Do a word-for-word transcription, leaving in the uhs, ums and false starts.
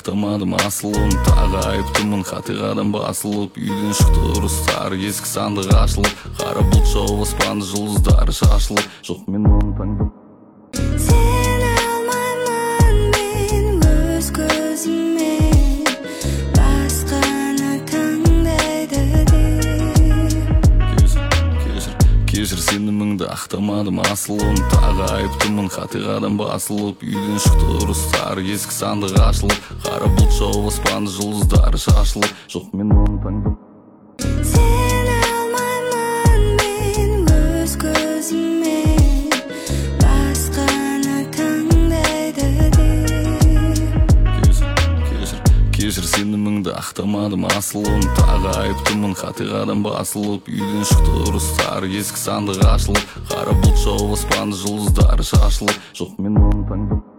ақтамадым асылын. Тағы айыптымын қатиғадан басылып, үйден шықты ұрыстар, есік сандық ашылып, қара бұлт жауып аспанды жұлдыздары шашылып. Жоқ, мен оны таңдым. Сені алмаймын мен өз көзіммен, басқаны таңдайды деп. Кешір, кешір сеніміңді ақтамадым асылын. Тағы айыптымын қатиғадан басылып, үйден шықты ұрыстар, есік сандық ашылып, қара бұлт жауып аспанды жұлдыздары шашылып. Жоқ, мен оны таңдым. Сені алмаймын мен өз көзіммен, басқаны таңдайды деп. Кешір, кешір сеніміңді ақтамадым асылын. Тағы айыптымын қатиғадан басылып, үйден шықты ұрыстар, есік сандық ашылып, қара бұлт жауып аспанды жұлдыздары шашылып. Жоқ, мен оны таңдым.